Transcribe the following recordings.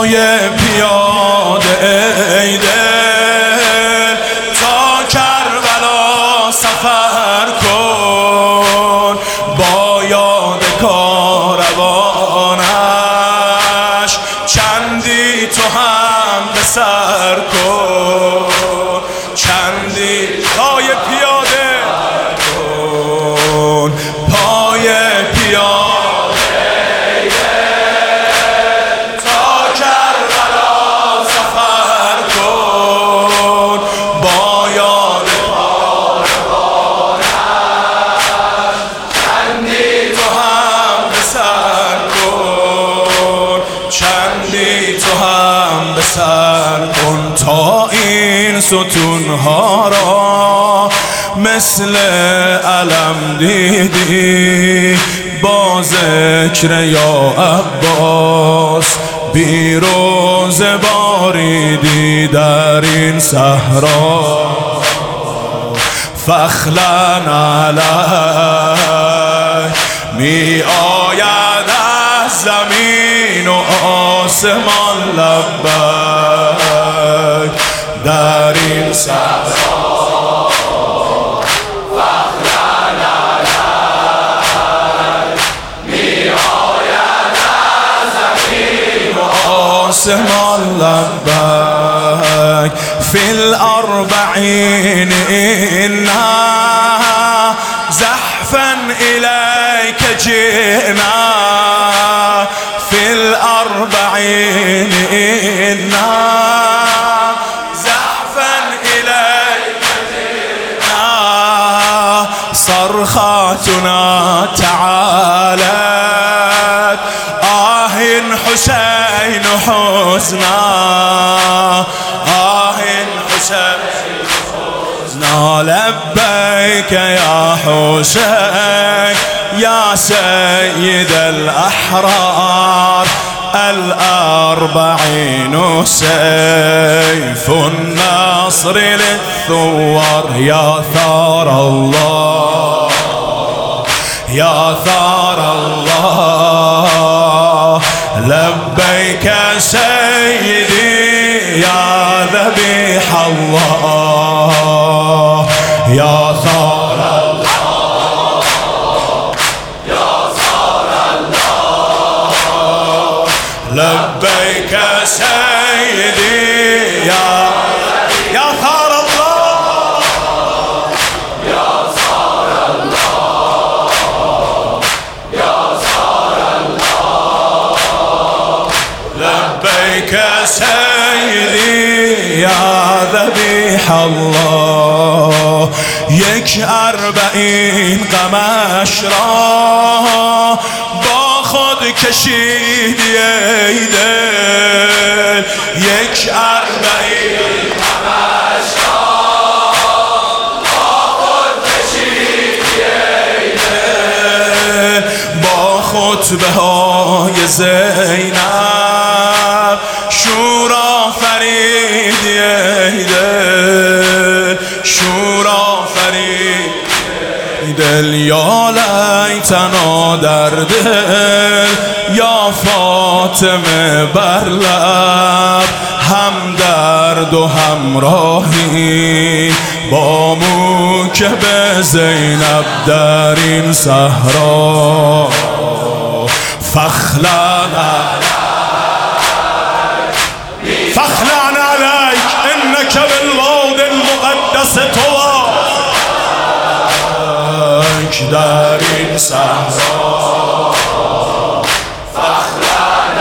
پای پیاده ای دل تا کربلا سفر کن، با یاد کاروانش چندی تو هم به سر کن، چندی پای پیاده کن، پای پیاده سر کن تا این ستونها را مثل علم دیدی، با ذکر یا عباس بیروز باریدی در این صحرا. فخلن علیک می آید از زمین و آسمان لبک در این صحرا. فخلن علیک می آید از زمین و آسمان لبک فی الاربعین انا زحفا الیک جئنا، فی الاربعین انا زحفا الیک جئنا، صرخاتنا تعالت آه حسین حزنا، آه حسین حزنا، لبیک یا حسین یا سید الاحرار، الأربعين سيف النصر للثوار، يا ثار الله يا ثار الله، لبيك سيدي يا ذبيح الله، يا ثار الله لبيك سيدي يا ثار الله، يا ثار الله، يا ثار الله، لبيك سيدي يا ذبيح الله. یک اربعین غمش را با خود کشیدی ای دل، یک اربعین غمش را با خود کشیدی ای دل، با خطبه های زینب شورا فریدی ای دل، شورا فرید دل، یا لیتنا در دل، یا فاطمه بر لب، هم درد و همراهی با موکب زینب در این صحرا. فخلن فخلن علیک انک بالواد المقدس طوی در این صحرا. فخلن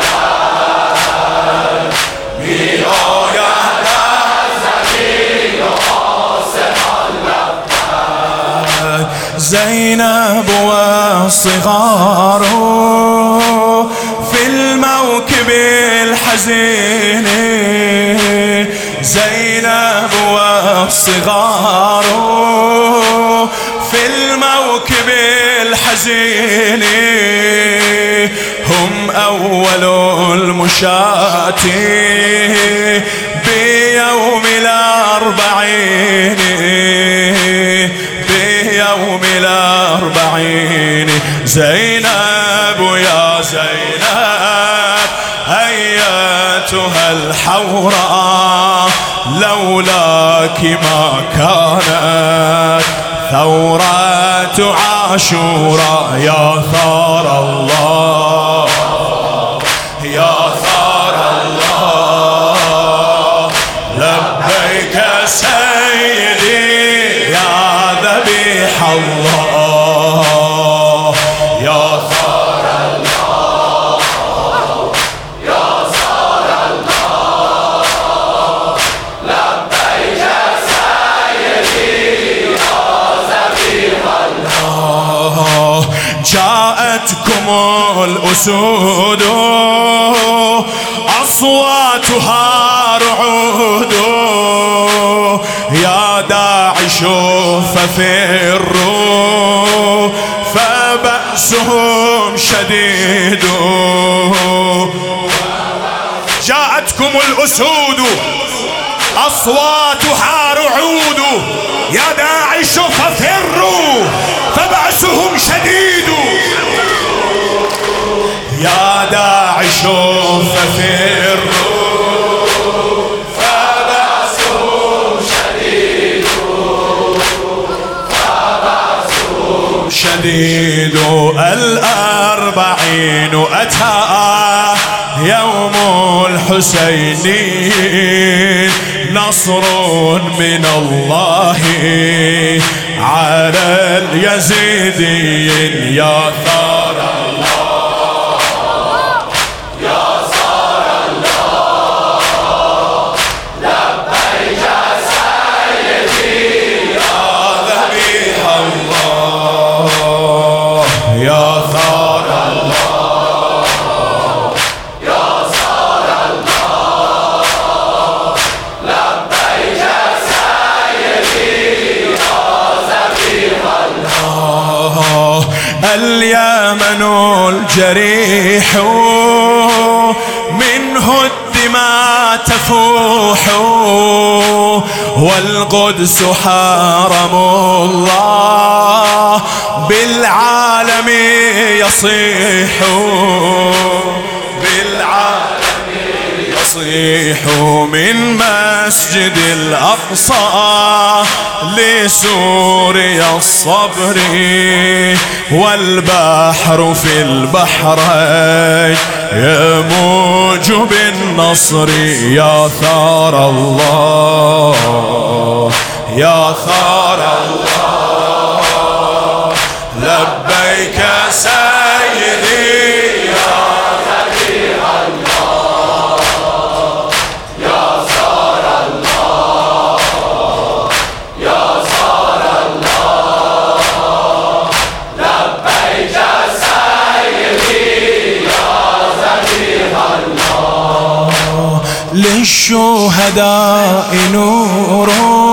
علیک می آید از زمین و آسمان لبک، زینب و الصغار فی الموکب الحزین، زینب و الصغار في الموكب الحزين، هم أول المشاة بيوم الأربعين، بيوم الأربعين. زينب يا زينب هيا رايتها الحوراء لولاك ما كانت ثورة عاشوراء. يا ثار الله يا ثار الله لبيك سيدي يا ذبيح الله. يا ثار الله يا ثار الله لبيك سيدي يا ذبيح الله. جاءتكم الأسود أصواتها رعود يا داعش ففروا فبأسهم شديد. جاءتكم الأسود أصواتها رعود يا داعش ففروا فبأسهم شديد. يا داعش ففروا فبأسهم شديد فبأسهم شديد. الأربعين أتى يوم الحسين نصر من الله على اليزيديين. يا ثار الله يا ثار الله لبيك سيدي يا ذبيح الله. يا ثار الله يا ثار الله لبيك سيدي يا ذبيح الله. اليمن الجريح منه الدماء تفوح والقدس حرم الله بالعالم يصيح بالعالم يصيح. من مسجد الأقصى لسوريا الصبر والبحر في البحرين يموج بالنصر. يا ثار الله يا ثار الله لبيك سيدي يا ذبيح الله. يا ثار الله يا ثار الله لبيك سيدي يا ذبيح الله. للشهداء نور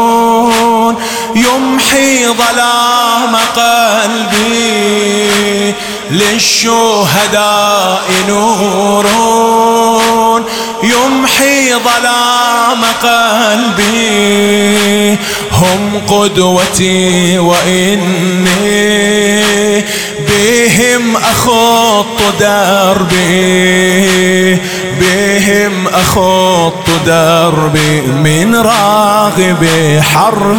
يمحي ظلام قلبي. للشهداء نور يمحي ظلام قلبي. هم قدوتي وإني بهم أخط دربي بهم أخط دربي. من راغب حرب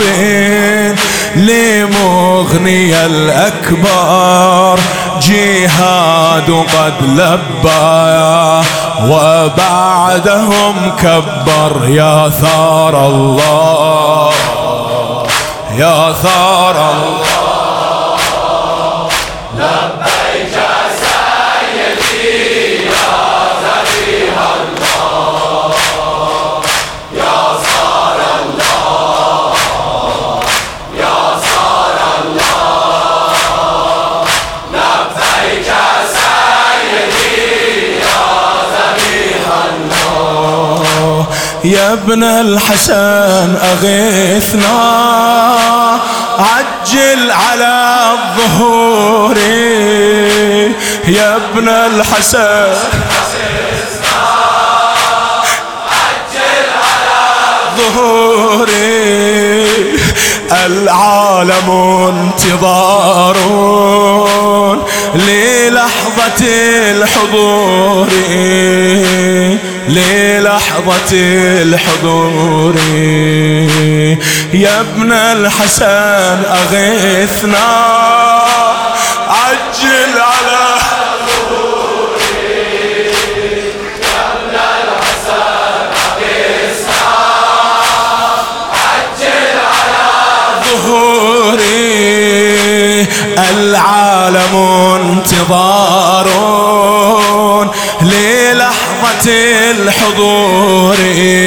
لمغني الأكبر جهاد قد لبى وبعدهم كبر. يا ثار الله يا ثار الله لبيك سيدي يا ذبيح الله. يا ثار الله يا ثار الله لبيك سيدي يا ذبيح الله. يا ابن الحسن أغثنا عجل على الظهور. يا ابن الحسن عجل على الظهور. العالم انتظار للحظة الحضور للحظة الحضور. يا ابن الحسن أغثنا عجل على العالم انتظار للحظة الحضور.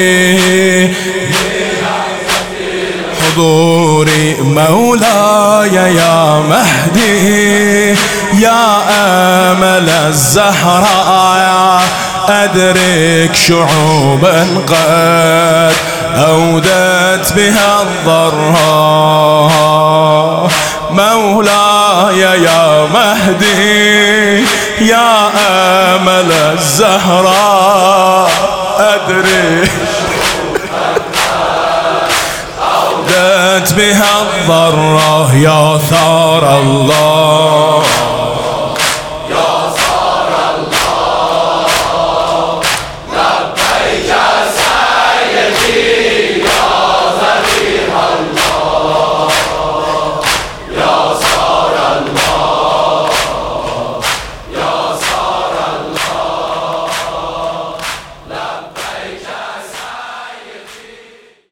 حضوري مولاي يا مهدي يا أمل الزهراء، أدرك شعوبا قد أودت بها الضراء. مولاي يا مهدي يا أمل الزهراء، أدرك أودت بها الضراء. يا ثار الله